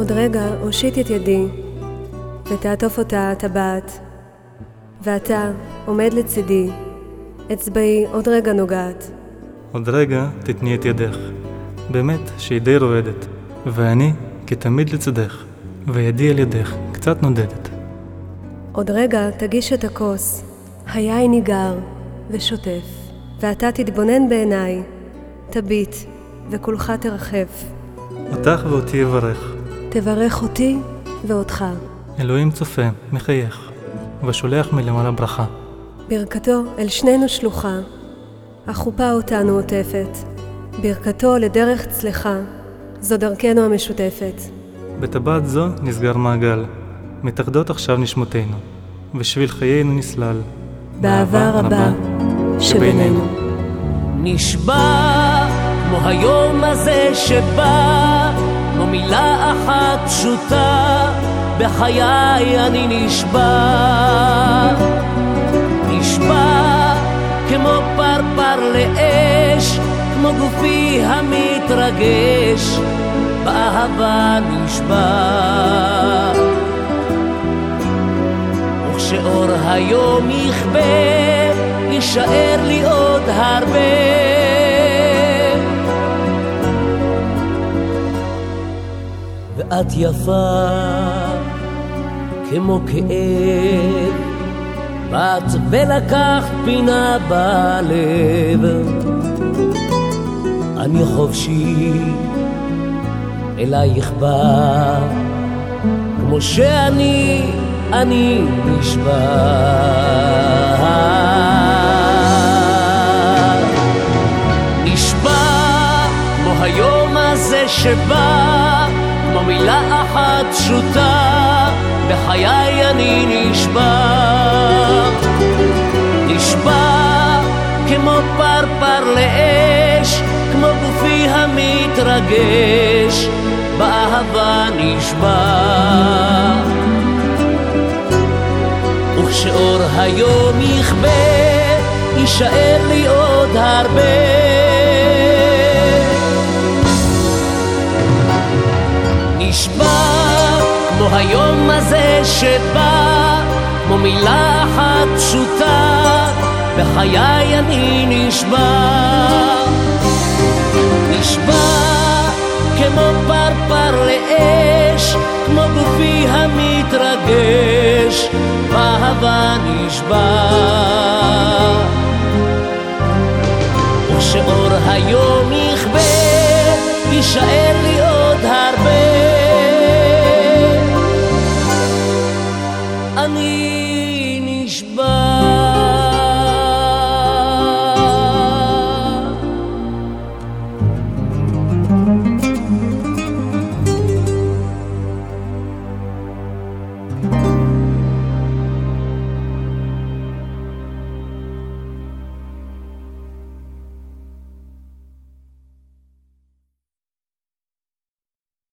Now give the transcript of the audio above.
עוד רגע הושיט את ידי ותעטוף אותה הטבעת, ואתה עומד לצידי, אצבעי עוד רגע נוגעת. עוד רגע תתני את ידך, באמת שהיא די רועדת, ואני כתמיד לצדך, וידי על ידך קצת נודדת. עוד רגע תגיש את הכוס, היין ניגר ושוטף, ואתה תתבונן בעיניי, תביט וכולך תרחף. אותך ואותי יברך, תברך אותי ואותך. אלוהים צופה, מחייך, ושולח מלמעלה ברכה. ברכתו אל שנינו שלוחה, החופה אותנו עוטפת. ברכתו לדרך צלחה, זו דרכנו המשותפת. בטבעת זו נסגר מעגל, מתאחדות עכשיו נשמותינו, ושביל חיינו נסלל. באהבה רבה שבינינו. נשבע כמו היום הזה שבא, כמו מילה אחת פשוטה, בחיי אני נשבע. נשבע כמו פרפר לאש, כמו גופי המתרגש, באהבה נשבע. וכשאור היום יכבה, יישאר לי עוד הרבה. ואת יפה כמו כאב, באת ולקחת פינה בלב. אני חופשי אלייך בא, כמו שאני נשבע. נשבע כמו היום הזה שבא, כמו מילה אחת פשוטה, בחיי אני נשבע. נשבע כמו פרפר לאש, כמו גופי המתרגש, באהבה נשבע. וכשאור היום יכבה, יישאר לי עוד הרבה. נשבע כמו היום הזה שבא, כמו מילה אחת פשוטה, בחיי אני נשבע. נשבע כמו פרפר לאש, כמו גופי המתרגש, באהבה נשבע. וכשאור היום יכבה, יישאר